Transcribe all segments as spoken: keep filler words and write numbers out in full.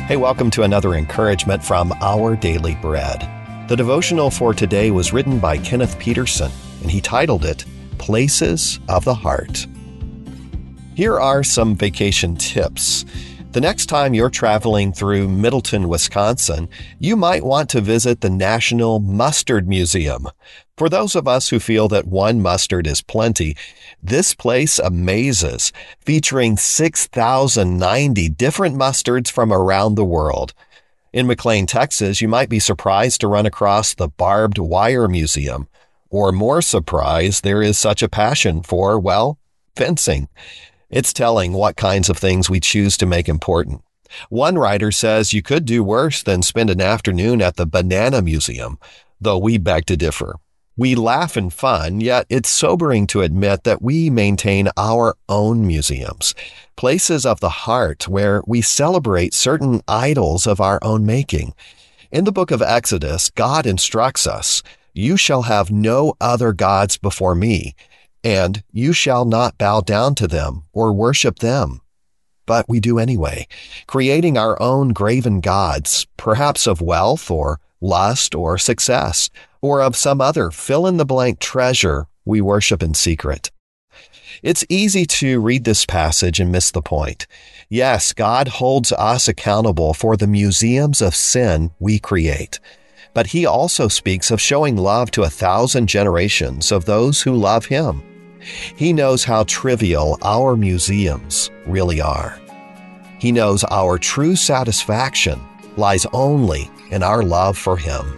Hey, welcome to another encouragement from Our Daily Bread. The devotional for today was written by Kenneth Peterson, and he titled it, Places of the Heart. Here are some vacation tips. The next time you're traveling through Middleton, Wisconsin, you might want to visit the National Mustard Museum. For those of us who feel that one mustard is plenty, this place amazes, featuring six thousand ninety different mustards from around the world. In McLean, Texas, you might be surprised to run across the Barbed Wire Museum, or more surprised there is such a passion for, well, fencing. It's telling what kinds of things we choose to make important. One writer says you could do worse than spend an afternoon at the Banana Museum, though we beg to differ. We laugh in fun, yet it's sobering to admit that we maintain our own museums, places of the heart where we celebrate certain idols of our own making. In the book of Exodus, God instructs us, "You shall have no other gods before me, and you shall not bow down to them or worship them." But we do anyway, creating our own graven gods, perhaps of wealth or lust or success, or of some other fill-in-the-blank treasure we worship in secret. It's easy to read this passage and miss the point. Yes, God holds us accountable for the museums of sin we create. But he also speaks of showing love to a thousand generations of those who love him. He knows how trivial our museums really are. He knows our true satisfaction lies only in our love for him.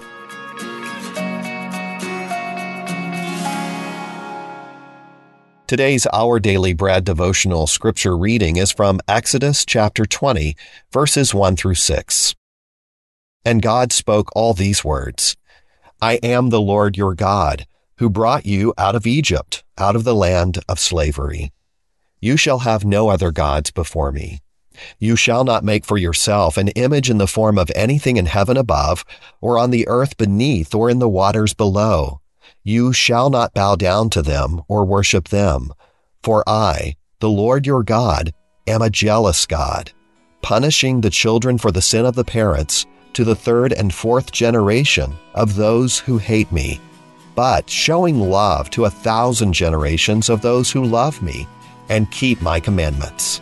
Today's Our Daily Bread devotional scripture reading is from Exodus chapter twenty, verses one through six. And God spoke all these words, "I am the Lord your God, who brought you out of Egypt, out of the land of slavery. You shall have no other gods before me. You shall not make for yourself an image in the form of anything in heaven above, or on the earth beneath, or in the waters below. You shall not bow down to them or worship them. For I, the Lord your God, am a jealous God, punishing the children for the sin of the parents to the third and fourth generation of those who hate me, but showing love to a thousand generations of those who love me and keep my commandments."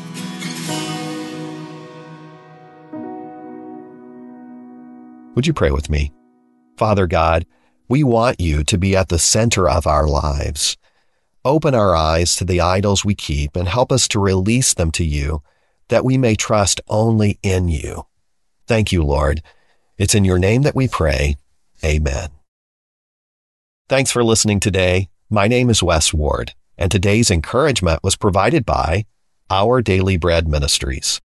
Would you pray with me? Father God, we want you to be at the center of our lives. Open our eyes to the idols we keep and help us to release them to you, that we may trust only in you. Thank you, Lord. It's in your name that we pray. Amen. Thanks for listening today. My name is Wes Ward, and today's encouragement was provided by Our Daily Bread Ministries.